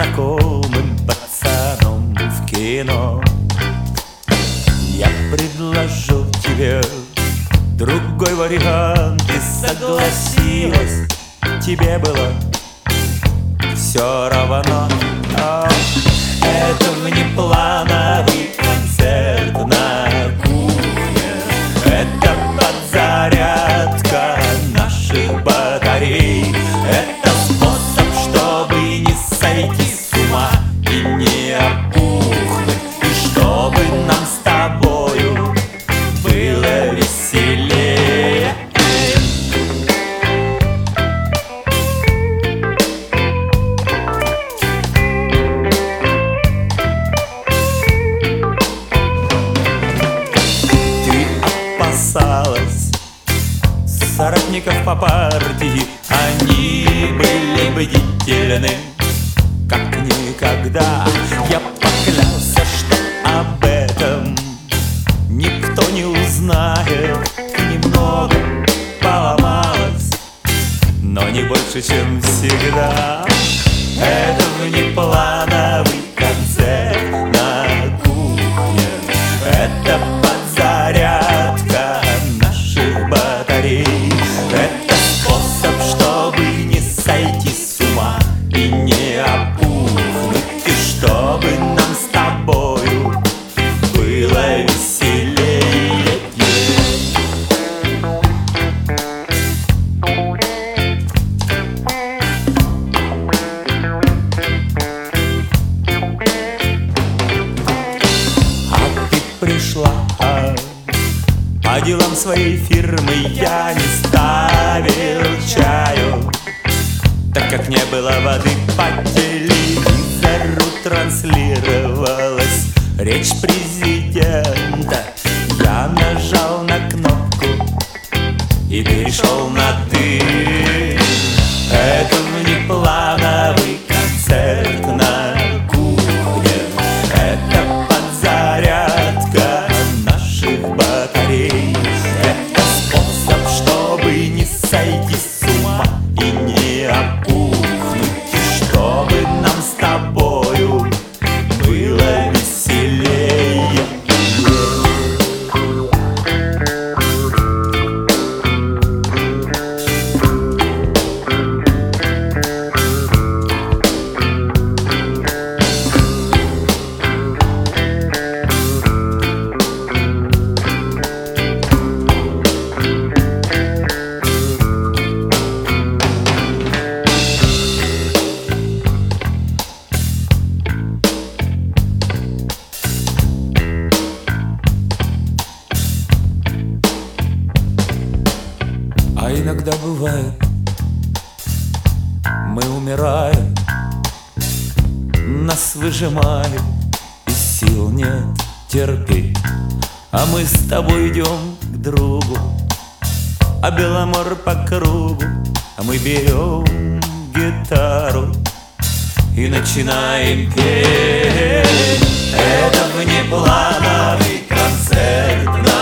знакомым пацаном в кино. Я предложу тебе другой вариант, и согласилась, тебе было все равно. Это внеплановый концерт на кухне, это подзарядка наших батарей, это способ, чтобы не сойти с ума и не опухнуть, и чтобы нам с тобою было веселее. Соратников по партии, они были бдительны, как никогда. Я поклялся, что об этом никто не узнает. Немного поломалось, но не больше, чем всегда. Это внеплановый концерт на кухне, это подзарядка наших батарей, это способ, чтобы не сойти с ума и не опухнуть, и чтобы нам с тобою было веселее. А ты пришла по делам своей фирмы, я не ставил чаю, так как не было воды. По телевизору транслировалась речь президента. Я нажал на кнопку и перешел на «ты». Это внеплановый концерт на кухне, это подзарядка наших батарей, это способ, чтобы не сойти с ума и не опухнуть, и чтобы нам с тобою было веселее. А иногда бывает, мы умираем, нас выжимают, и сил нет терпеть. А мы с тобой идем к другу, а Беломор по кругу, а мы берем гитару и начинаем петь. Это внеплановый концерт.